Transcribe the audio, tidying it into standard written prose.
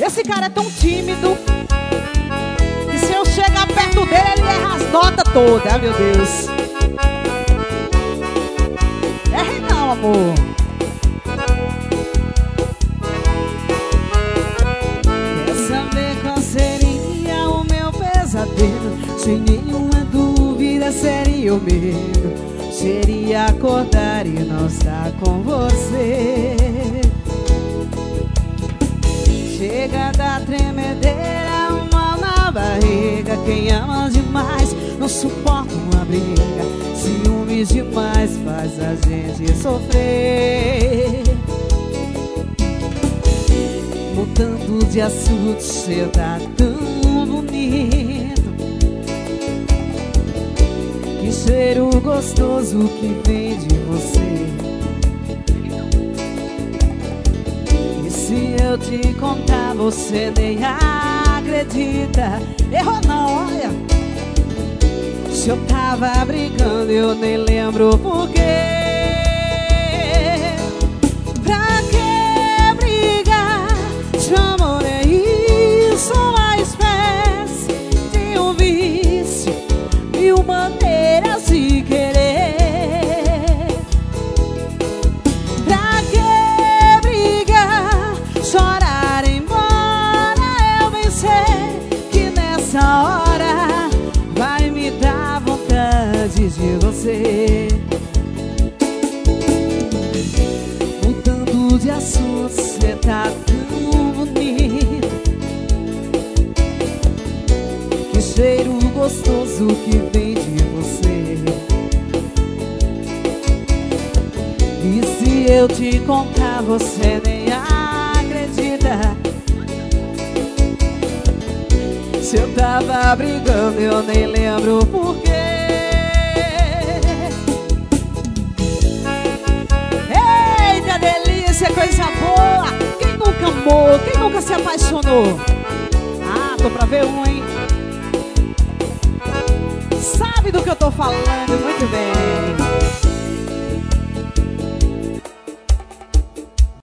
Esse cara é tão tímido que se eu chegar perto dele, ele erra as notas todas. Ai, meu Deus. Erre não, amor. Quer saber qual seria o meu pesadelo? Sem nenhuma dúvida seria o medo. Seria acordar e não estar com você. Chega da tremedeira, um mal na barriga. Quem ama demais não suporta uma briga. Ciúmes demais faz a gente sofrer. Mudando de assunto, cê tá tão bonito. Que cheiro gostoso que vem de você. E se eu te contar, você nem acredita. Errou não, olha. Se eu tava brigando, eu nem lembro porquê. Pra que brigar? Se amor é isso, uma espécie de um vício e uma maneira de querer. Pra que brigar? Chorar embora. Eu bem sei que nessa hora vai me dar vontade de você. Mudando de assunto, cê tá tão bonito. Que cheiro gostoso que vem de você. E se eu te contar, você nem acredita. Se eu tava brigando, eu nem lembro porquê. Eita delícia, coisa boa. Quem nunca amou? Quem nunca se apaixonou? Ah, tô pra ver um, hein? Sabe do que eu tô falando muito bem.